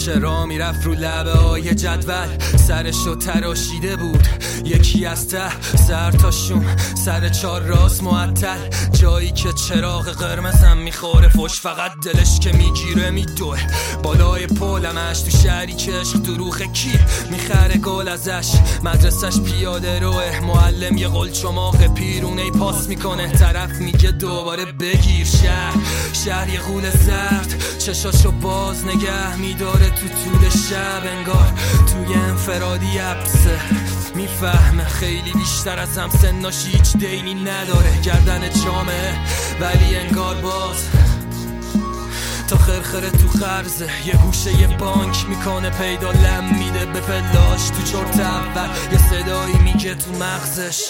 بچه را میرفت رو لبه های جدول، سرشو تراشیده بود یکی از ته، سر تا شون سر چار راست معطل، جایی که چراغ قرمزم میخوره فش، فقط دلش که میگیره میدوه بالای پولمش تو شهری که عشق دروخه کی میخره گل ازش، مدرسش پیاده روه، معلم یه قلچماق پیرونه پاس میکنه، طرف میگه دوباره بگیر شهر یه غول زرد چشاشو باز نگه میداره تو طول شب، انگار توی انفرادی عبسه، میفهمه خیلی بیشتر از هم سناش هیچ دینی نداره، گردن جامعه ولی انگار باز تا خرخره تو خرزه، یه گوشه یه بانک میکنه پیدا، لم میده به پلاش تو چرت اول، یه صدایی میگه تو مغزش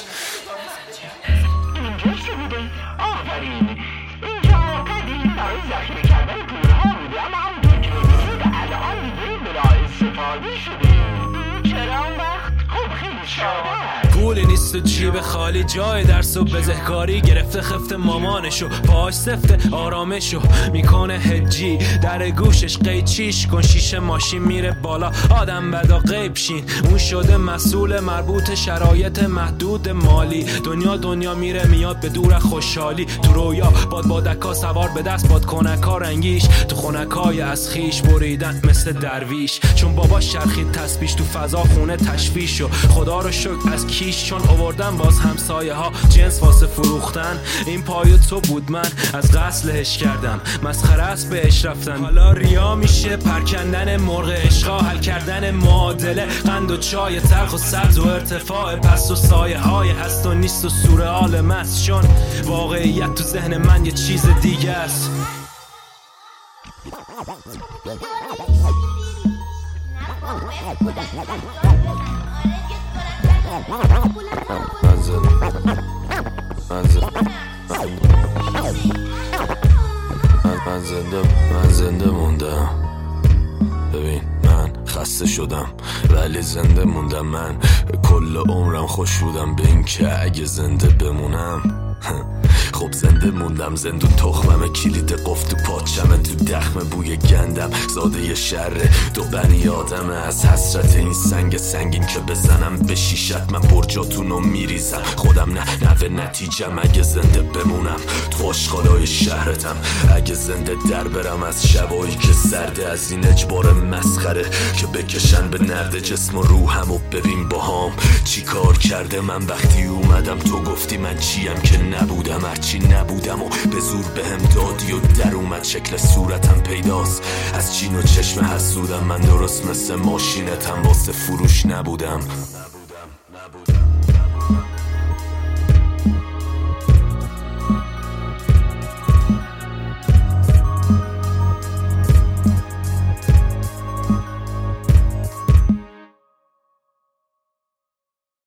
اینجا شده آفرین، اینجا قدیم برای زخمی کردن پولها بوده، اما همونطور که میدونید الان دیگه برای استفاده شده. چرا اون وقت خب خیلی شاده پولی نیست و جیب خالی، جای درس و بزهکاری گرفته خفت مامانشو، پاهاش سفته آرامشو میکنه هجی، در گوشش قیچیش کن، شیشه ماشین میره بالا، آدم بدا غیب شین، اون شده مسئول مربوط شرایط محدود مالی، دنیا میره میاد به دور خوشحالی، تو رویا بادکا سوار به دست بادکنکا رنگیش، تو خونکای از خیش بریدن مثل درویش، چون بابا شرخید تسبیش تو فضا خونه تشویش، و خدا رو شکر از کیش چون آوردن باز همسایه ها جنس واسه فروختن، این پای تو بود من از غسلش کردم، مسخره است بهش رفتن، حالا ریا میشه پرکندن مرغ عشقا، حل کردن معادله قند و چای تلخ و سبز و ارتفاع پس و سایه های هست و نیست و سورئال مست، چون واقعیت تو ذهن من یه چیز دیگه است. من زنده موندم، ببین من خسته شدم ولی زنده موندم، من کل عمرم خوش بودم به این که اگه زنده بمونم خب زنده موندم، زندون تخمم کلید قفل تو پاچمه، تو دخم بوی گندم، زاده ی شره دو بنی آدمه، از حسرت این سنگ سنگین که بزنم به شیشت من برجاتونو میریزم، خودم نه نتیجم اگه زنده بمونم، تو آشغالای شهرتم اگه زنده در برم از شبایی که سرده، از این اجبار مسخره که بکشن به نرد جسم و روحم و ببین باهام چی کار کرده من، وقتی اومدم تو گفتی من چیم که نبودم، هرچی نبودم و به زور بهم دادی و در اومد شکل صورتم پیداست، از چین و چشم حسودم من، درست مثل ماشینتم واسه فروش نبودم.